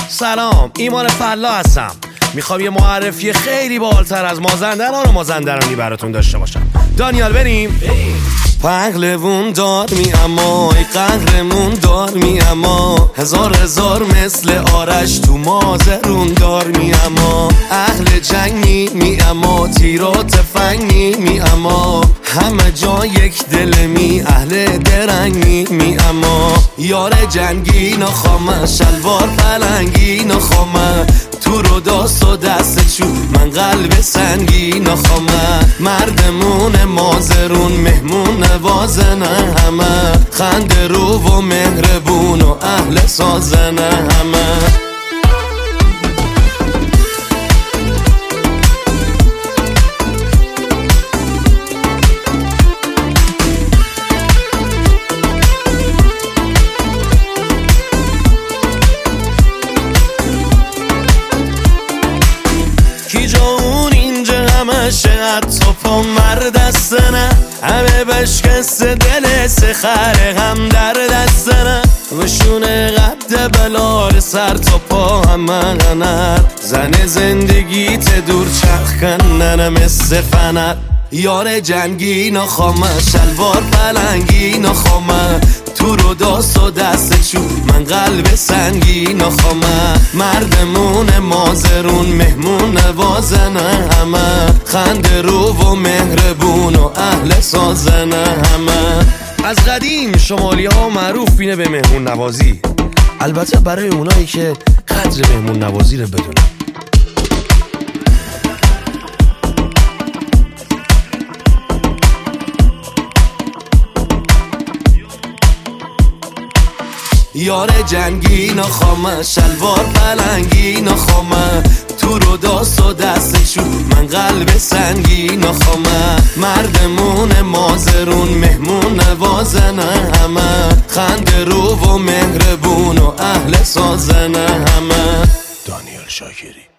سلام، ایمان فلا هستم. میخوام یه معرفی خیلی بالاتر از مازندران و مازندرانی براتون داشته باشم. دانیال بریم؟ پهلوون دار می اما ای قهرمون دار می اما هزار مثل آرش تو مازرون دار می اما اهل جنگی می اما تیر و تفنگی می اما همه جا یک دل می اهل درنگی می اما یار جنگی نخوامه شلوار پلنگی نخوامه تو رو داست و دست چو من قلب سنگی نخوامه مردمون مازرون مهمون نوازنه همه خنده رو و مهربون و اهل سازنه همه کی جا اون اینجا همشه حتی پا مردسته نه همه بشکسته دل سخره هم در دسته نه وشونه قد بلال سر تا پا همه غنر زن زندگیت دور چرخ کننه مثل فنر یار جنگی نخوامه شلوار پلنگی نخوامه تو رو داست و دست چو من قلب سنگی نخوامه مردمون مازرون مهمون نوازنه همه خنده رو و مهربون و اهل سازنه همه از قدیم شمالی ها معروف بینه به مهمون نوازی، البته برای اونایی که قدر مهمون نوازی رو بدونن. یار جنگی نخوامه شلوار پلنگی نخوامه تو رو داست و دست چو من قلب سنگی نخوامه مردمون مازرون مهمون نوازنه همه خنده رو و مهربون و اهل سازنه همه. دانیال شاکری.